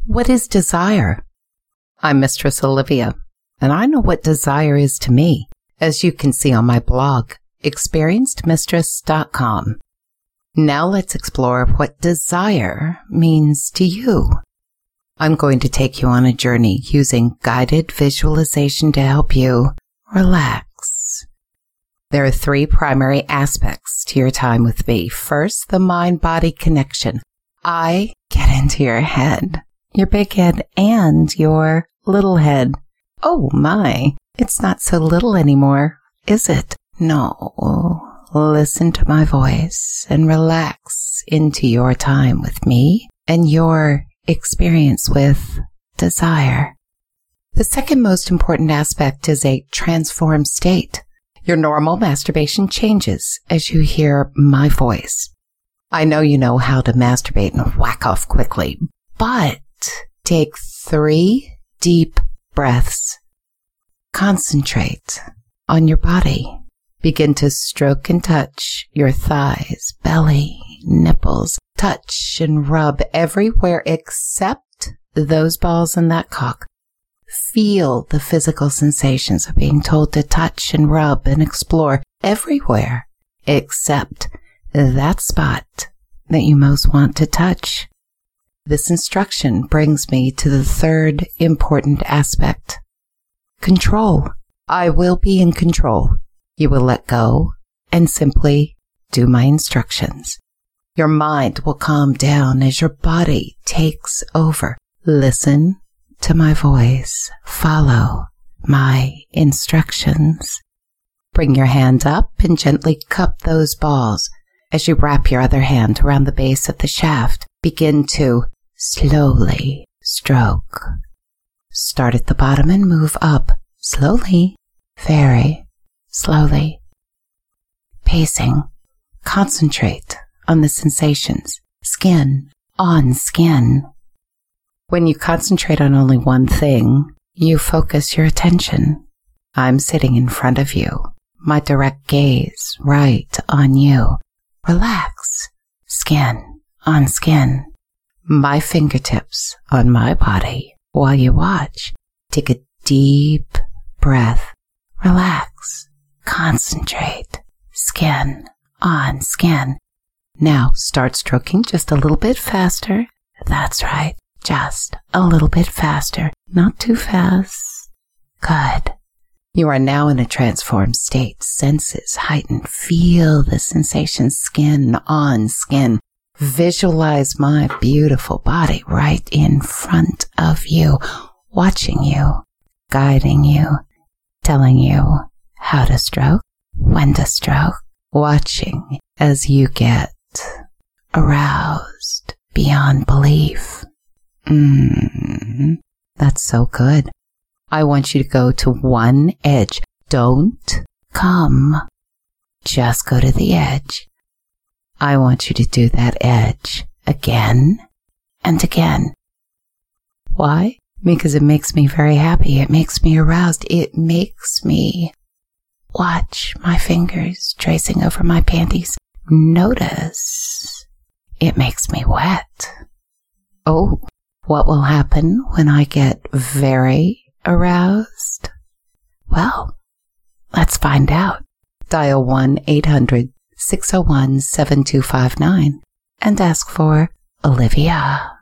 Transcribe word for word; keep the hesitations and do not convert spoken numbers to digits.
What is desire? I'm Mistress Olivia, and I know what desire is to me, as you can see on my blog, experienced mistress dot com. Now let's explore what desire means to you. I'm going to take you on a journey using guided visualization to help you relax. There are three primary aspects to your time with me. First, the mind-body connection. I get into your head, your big head, and your little head. Oh my, it's not so little anymore, is it? No. Listen to my voice and relax into your time with me and your experience with desire. The second most important aspect is a transformed state. Your normal masturbation changes as you hear my voice. I know you know how to masturbate and whack off quickly, but take three deep breaths. Concentrate on your body. Begin to stroke and touch your thighs, belly, nipples. Touch and rub everywhere except those balls in that cock. Feel the physical sensations of being told to touch and rub and explore everywhere except that spot that you most want to touch. This instruction brings me to the third important aspect. Control. I will be in control. You will let go and simply do my instructions. Your mind will calm down as your body takes over. Listen to my voice. Follow my instructions. Bring your hand up and gently cup those balls. As you wrap your other hand around the base of the shaft, begin to slowly stroke. Start at the bottom and move up slowly, very slowly. Pacing. Concentrate on the sensations, skin on skin. When you concentrate on only one thing, you focus your attention. I'm sitting in front of you, my direct gaze right on you. Relax, skin on skin. My fingertips on my body while you watch. Take a deep breath. Relax, concentrate, skin on skin. Now start stroking just a little bit faster. That's right, just a little bit faster, not too fast. Good. You are now in a transformed state, senses heightened. Feel the sensation, skin on skin. Visualize my beautiful body right in front of you, watching you, guiding you, telling you how to stroke, when to stroke, watching as you get aroused beyond belief. Mmm, that's so good. I want you to go to one edge. Don't come. Just go to the edge. I want you to do that edge again and again. Why? Because it makes me very happy. It makes me aroused. It makes me watch my fingers tracing over my panties. Notice it makes me wet. Oh, what will happen when I get very aroused? Well, let's find out. Dial one eight hundred six oh one seven two five nine and ask for Olivia.